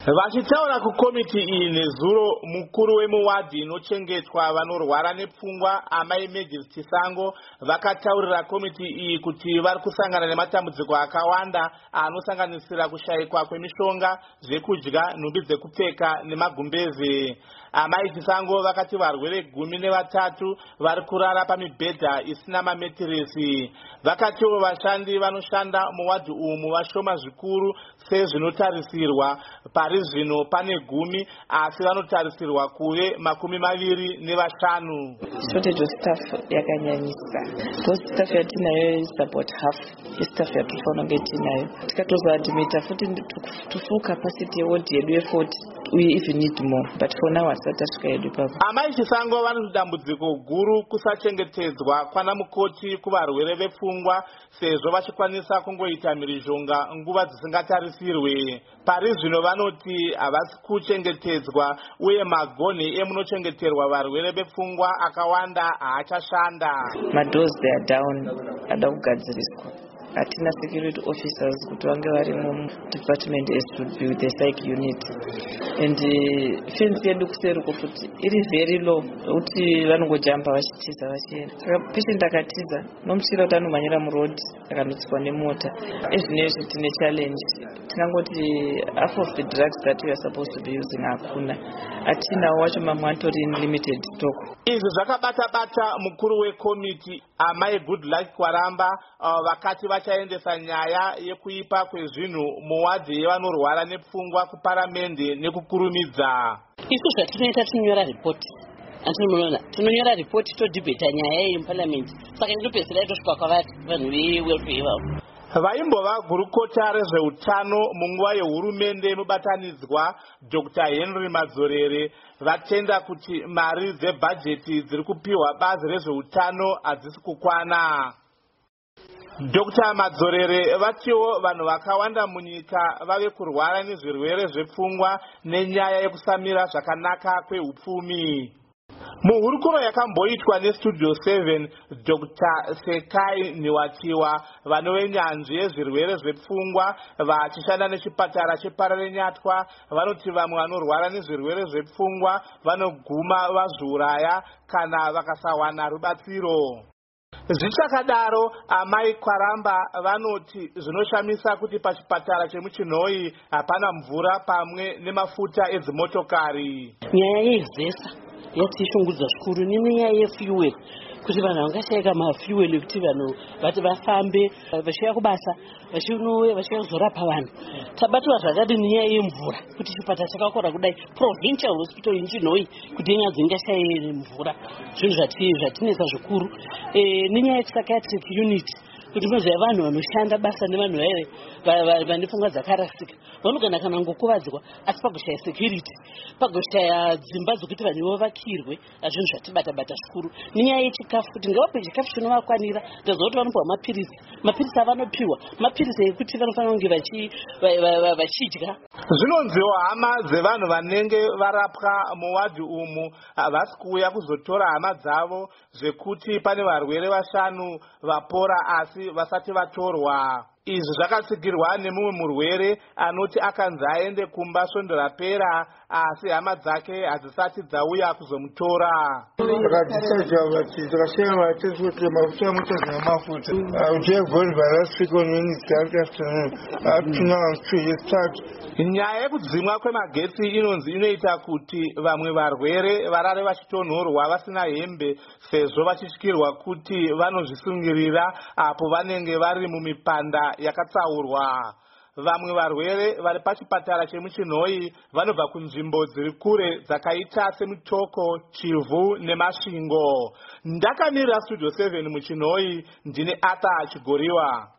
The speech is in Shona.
Vachitaura kukomiti iyi nezuro, mukuru wemuwadhi inochengetwa vanorwara nepfungwa amai Maggie Chisango vakataurira komiti iyi kuti vari kusangana nematambudziko akawanda anosanganisira kushayikwa kwemishonga, zvekudya, nhumbi dzekupfeka nemagumbeze. Amai Chisango vakati varwere 13 vari kurara pamibhedha isina mametiresi. Vakatiwo vashandi vanoshanda muwadhi umu vashoma zvikuru sezvinotarisirwa. Pari zvino pane 10 asi vanotarisirwa kuve 25. Shortage of staff yakanyanyisa. Because staff yatinayo is about half. Staff yatofana ngetinayo. Tikatoza admita futi to capacity ward yedu ye40. We even need more, but for now asatashika yedu papa. Amai Chisango vane dambudziko guru kusachengetedzwa kwana mukoti kuvarwere vepfungwa sezvo vachikwanisa kungoita mhirizhonga nguva dzisingatarisirwe. Pari zvino vanoti havasi kuchengetedzwa uye magonhi emunochengeterwa varwere vepfungwa akawanda haachashanda. Madoors they are down, ada kugadziriswa. Hatina security officers kuti vange vari department as to be with the psych unit. And fence yedu kuseri kuti iri very low kuti vanongojamba vachitiza vachienda. Saka patient akatiza nomuchira kuti anomhanyira muroad akanotswa nemota. Ezvinezvi tine challenge. Tinangoti half of the drugs that we are supposed to be using hakuna. Hatina wacho mamwantori limited stock. Izvi zvakabata mukuru wekomiti amai Goodluck Kwaramba vakati vachaendesa nyaya yekuipa kwezvinhu muwadhi yevanorwara nepfungwa kuparamende nekukurumidza. Isu zvatinoita tinonyora ripoti. Antinoona tinonyora ripoti todhibheta nyaya iyi muparliament. Saka ndopedzera itosvika kwavari vanhu vewelfare ivavo. Vaimbova gurukota rezveutano munguva yehurumende inobatanidzwa Dr. Henry Madzorere vatenda kuti mari dzebhajeti dziri kupiwa bazi rezveutano hadzisi kukwana. Dr. Madzorere vatiwo vanhu vakawanda munyika vave kurwara nezvirwere zvepfungwa nenyaya yekusamira zvakanaka kwehupfumi. Muhurukuro yakamboitwa neStudio 7, Dr. Sekai Niwatiwa, vanove nyanzvi yezvirwere zvepfungwa vachishanda nechipatara chePararenyatwa, vanoti vamwe vanorwara nezvirwere zvepfungwa vanoguma vazviuraya kana vakasawana rubatsiro. Zvichakadaro, amai Kwaramba vanoti zvinoshamisa kuti pachipatara chemuChinhoyi hapana mvura pamwe nemafuta edzimotokari. Nyaya yezesa yatishungudza zvikuru nenyaya yefuel kuti vanhu vangashayika mafuel ekuti vanhu vati vafambe vachiya kubasa vachinouya vachiya kuzorapa vanhu. Tabatwa zvakadi nenyaya yemvura kuti chipatara chakakora kudai provincial hospital yeChinhoyi kuti inyanzi ingashaye mvura. Zvinhu zvatinesa zvikuru. Nenyaya yepsychiatric unit kuti maziva vanhu vanoshanda basa nevanhu vane pfungwa dzakarasika vanogona kana ngokuvadzwa asi pagoshaya security, pagoshaya dzimba dzokuti vanhu vavakirwe. Zvinhu zvatibata zvikuru. Nenyaya yechikafu kuti ngavape chikafu chinovakwanira. Ndaziva kuti vanopiwa mapirisi avanopiwa mapirisi ekuti vanofanira kunge vachidya. Zvinonziwo hama dzevanhu vanenge varapwa muwadhi umu havasi kuuya kuzotora hama dzavo zvekuti pane varwere 5 vapora asi vasati vatorwa. Izvi zvakatsigirwa nemumwe murwere anoti akanzi aende kumba svondo rapera asi hama dzake hadzisati dzauya kuzomutora. Nyaya yekudzimwa kwemagetsi inonzi inoita kuti vamwe varwere varare vachitonhorwa vasina hembe sezvo vachityirwa kuti vanozvisungirira apo vanenge vari mumipanda yakatsaurwa. Vamwe varwere vari pachipatara chemuChinhoyi vanobva kunzvimbo dziri kure dzakaita seMutoko, Chivhu neMasvingo. Ndakamirira Studio 7 muChinhoyi ndine Arthur Chigoriwa.